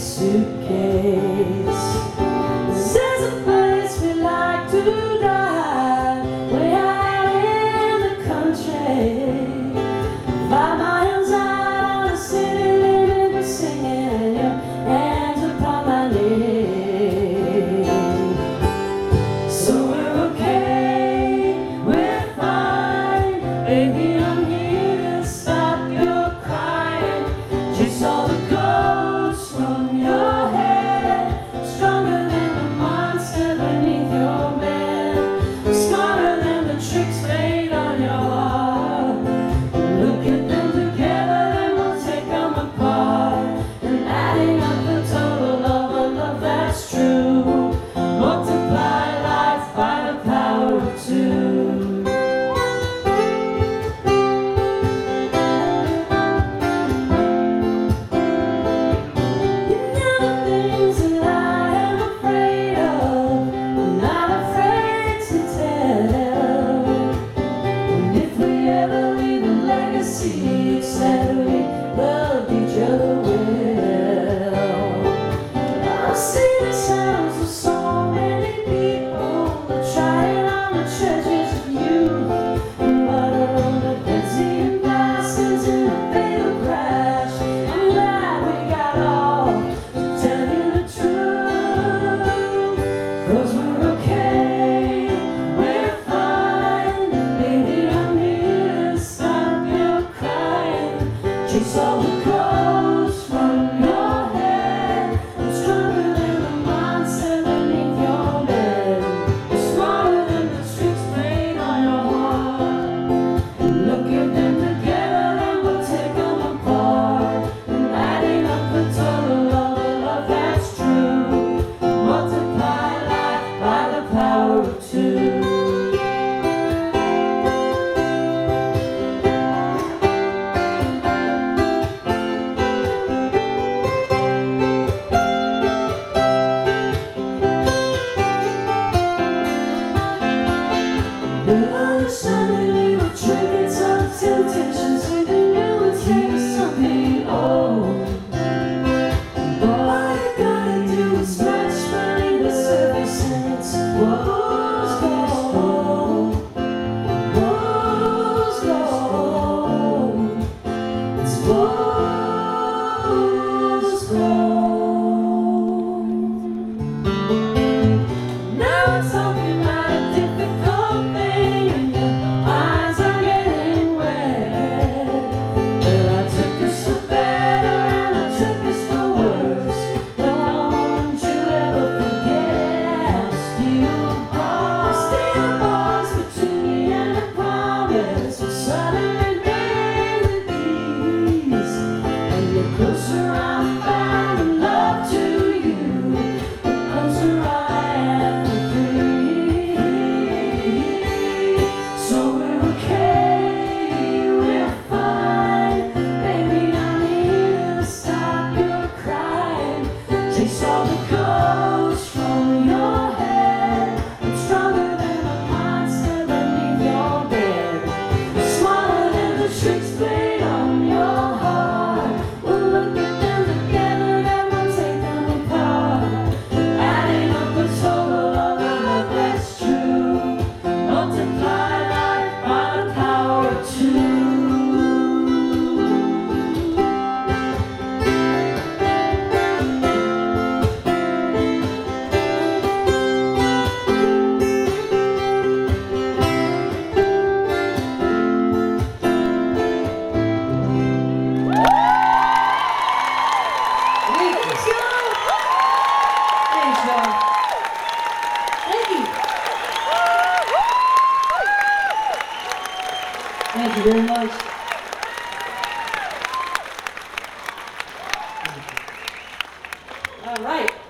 suitcase. There's a place we like to dive, way out in the country. 5 miles out on the city limit, singing your hands upon my knee. So we're okay, we're fine, baby, I'm here to stop your crying. Chase all the ghosts from your head, stronger than the monster beneath your bed, smarter than the tricks played on your heart. Look at them together and we'll take them apart, and adding up the total of a love that's true, multiply life by the power of 2. You said we loved each other well. I've seen the sounds of so many people trying on the treasures of youth, butter on the benzene glasses in a fatal crash. I'm glad we got off to tell you the truth, 'cause we're okay, we're fine, baby, I'm here to stop your crying. Chase all the ghosts from your head, I'm stronger than the monster beneath your bed, smarter than the tricks played on your heart. Look at them together and we'll take them apart, and adding up the total of a love that's true, multiply life by the power of 2. Suddenly we're triggers of temptations, we knew it takes something old. All you gotta do is smash beneath the surface and it's rose gold, rose gold, it's rose gold. Now we're talking about a difficult thing, and your eyes are getting wet. Well, I took us for better and I took us for worse, but don't you ever forget I'll steal a pause between me and a promise for suddenly made with these. And the closer I found in love to you, the closer I am to free. So we're okay, we're fine, baby, I'm here to stop your crying. Chase all the ghosts from your head, I'm stronger than the monster beneath your bed, smarter than the tricks played on your heart. We'll look at them together and we'll take them apart, adding up the total of a love that's true, multiply life by the power of 2. Thanks, y'all. Thanks, y'all. Thank you. Thank you very much. All right.